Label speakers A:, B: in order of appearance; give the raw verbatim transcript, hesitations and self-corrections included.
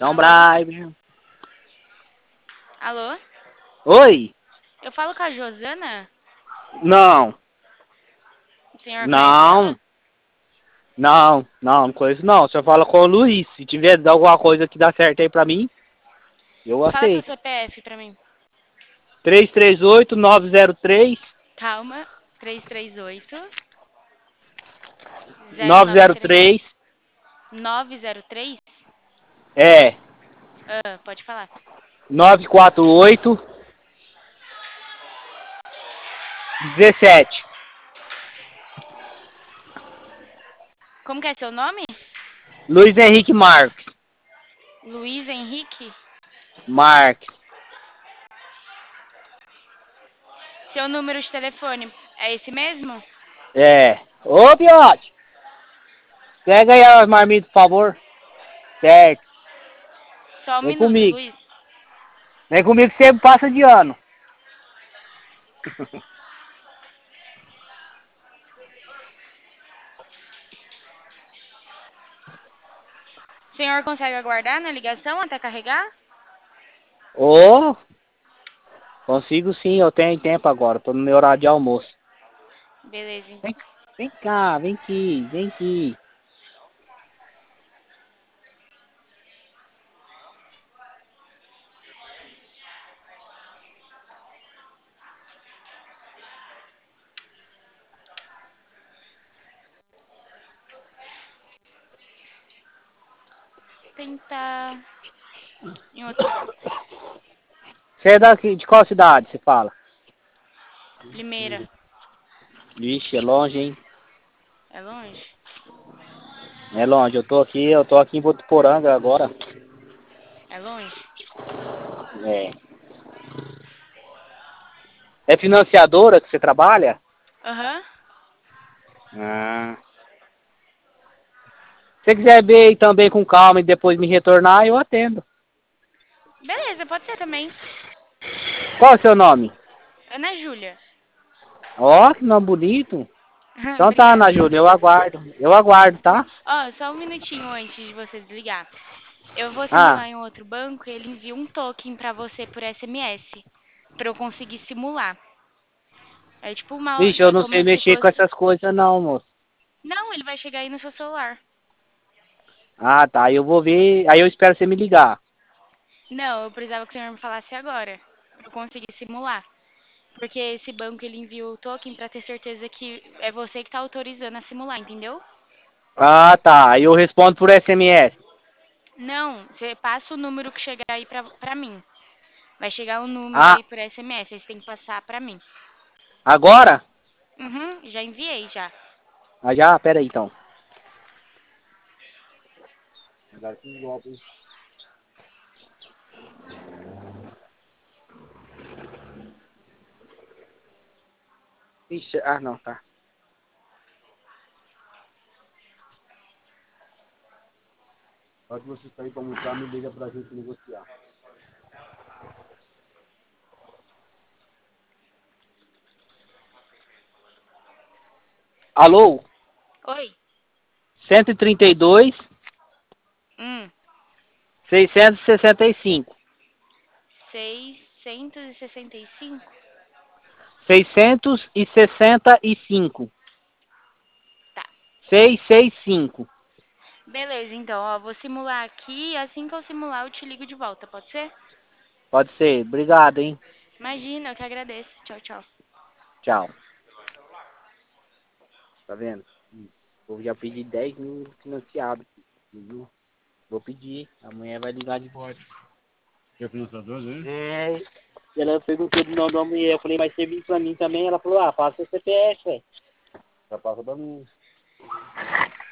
A: Não,
B: Alô?
A: bribe.
B: Alô?
A: Oi?
B: Eu falo com a Josana?
A: Não.
B: O senhor conhece ela?
A: Não. Não, não, não conheço não. Você fala com o Luiz. Se tiver alguma coisa que dá certo aí pra mim, eu
B: Fala seu
A: aceito.
B: C P F pra mim.
A: três três oito, nove zero três,
B: Calma. três três oito, zero
A: nove
B: nove
A: zero
B: três,
A: três.
B: nove zero três?
A: É.
B: Ah, pode falar.
A: nove quatro oito, dezessete.
B: Como que é seu nome?
A: Luiz Henrique Marques.
B: Luiz Henrique?
A: Marques.
B: Seu número de telefone é esse mesmo?
A: É. Ô, Biote. Pega aí as marmitas, por favor. Certo.
B: Só um
A: Vem
B: minuto,
A: comigo.
B: Luiz.
A: Vem comigo que sempre passa de ano.
B: O senhor consegue aguardar na ligação até carregar?
A: Ô, consigo sim, eu tenho tempo agora. Tô no meu horário de almoço.
B: Beleza, então.
A: Vem, vem cá, vem aqui, vem aqui.
B: Tentar em outro banco.
A: Você é daqui, de qual cidade você fala?
B: Limeira.
A: Vixe, é longe, hein?
B: É longe?
A: É longe, eu tô aqui, eu tô aqui em Botuporanga agora.
B: É longe?
A: É. É financiadora que você trabalha?
B: Aham.
A: Ah. Se você quiser ver aí também com calma e depois me retornar, eu atendo.
B: Beleza, pode ser também.
A: Qual é o seu nome?
B: Ana Júlia.
A: Ó, que nome bonito. Então tá,
B: Obrigada.
A: Ana Júlia, eu aguardo. Eu aguardo, tá?
B: Ó, só um minutinho antes de você desligar. Eu vou
A: Ah,
B: simular em outro banco e ele envia um token pra você por S M S. Pra eu conseguir simular. É tipo uma.
A: vixe, eu
B: É
A: não
B: como
A: sei
B: se
A: mexer com
B: fosse.
A: essas coisas não, moço.
B: Não, ele vai chegar aí no seu celular.
A: Ah, tá, eu vou ver, aí eu espero você me ligar.
B: Não, eu precisava que o senhor me falasse agora. Pra eu conseguir simular. Porque esse banco ele envia o token pra ter certeza que é você que tá autorizando a simular, entendeu?
A: Ah, tá, aí eu respondo por S M S.
B: Não, você passa o número que chegar aí pra, pra mim. Vai chegar um número
A: Ah,
B: aí por S M S, aí você tem que passar pra mim.
A: agora?
B: Uhum, já enviei já.
A: Ah, já? Pera aí, então. Agora que golpe. Ixi, ah, não, tá. Pode você sair pra mostrar, me liga pra gente negociar. Alô?
B: Oi.
A: cento e trinta e dois,
B: Hum,
A: seiscentos e sessenta e cinco.
B: seiscentos e sessenta e cinco?
A: seiscentos e sessenta e cinco.
B: Tá.
A: seiscentos e sessenta e cinco.
B: Beleza, então, ó, vou simular aqui e assim que eu simular eu te ligo de volta, pode ser?
A: Pode ser. Obrigado, hein?
B: Imagina, eu que agradeço. Tchau, tchau.
A: Tchau. Tá vendo? Eu já pedi dez mil financiado. Viu? Vou pedir. Amanhã vai ligar de volta.
C: Que é financiador, né?
A: É. E ela perguntou do nome da mulher. Eu falei, mas você viu pra mim também? Ela falou, ah, passa o C P F, velho. Já passa pra mim.